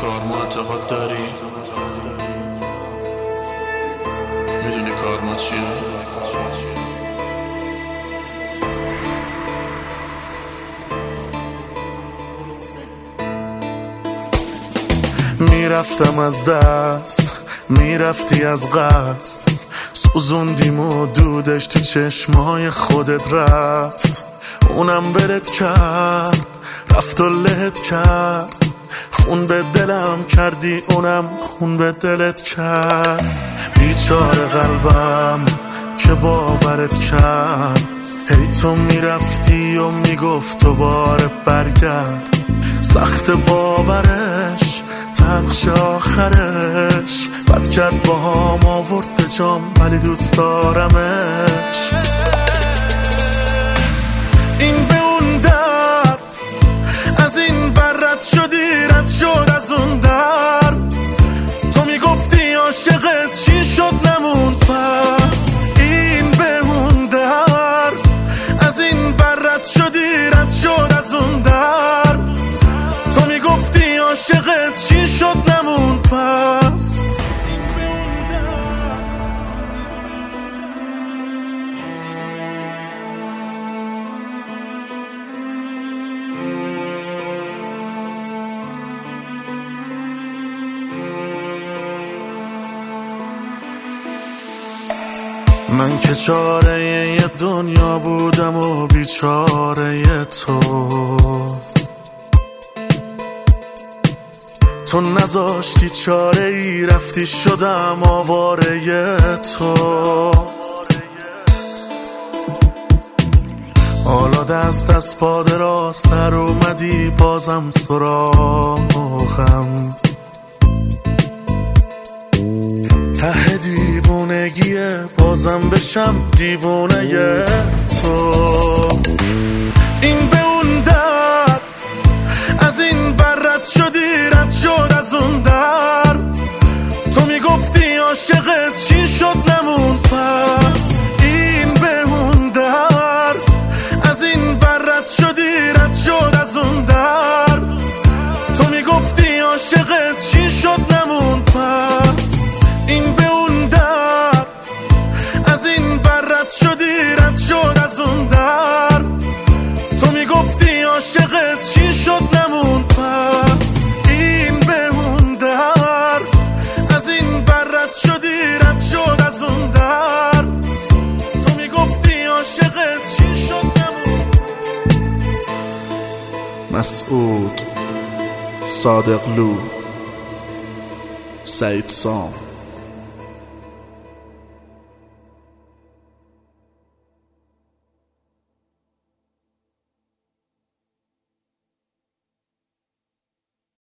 کارما اعتقاد داری؟ میدونی کارما چیه؟ میرفتم از دست، میرفتی از قصد، سوزوندیم و دودش تو چشمای خودت رفت. اونم ولت کرد، رفت و لهت کرد، خون به دلم کردی، اونم خون به دلت کرد. بیچاره قلبم که باورت کرد، هی تو میرفتی و میگفت دوباره برگرد. سخت باورش، تلخش آخرش، بد کرد با هم آورد به جام، ولی دوست دارمش. این به اون در، از این بر رد شدی، رد شد از اون در. تو میگفتی عاشقت چی شد نموند پس. این به اون در، از این بر رد شدی، رد شد از اون در. تو میگفتی عاشقت چی شد نموند پس. من که چاره یه دنیا بودم و بیچاره تو نذاشتی چاره ای، رفتی شدم آواره تو. حالا دست از پا دراستر اومدی، بازم سراغم. ته دیوونگیه، بازم بشم دیوونه تو. این به اون در، از این بر رد شدی، رد شد از اون در. تو میگفتی عاشقت چی شد نموند پس. این به اون در، از این بر رد شدی، رد شد از اون در. تو میگفتی عاشقت چی شد نموند پس. این به اون در، از این بر رد شدی، رد شد از اون در. تو میگفتی عاشقت چی شد نموند پس. این به اون در، از این بر رد شدی، رد شد از اون در. تو میگفتی عاشقت چی شد نموند. مسعود، صادقلو، سعید سام.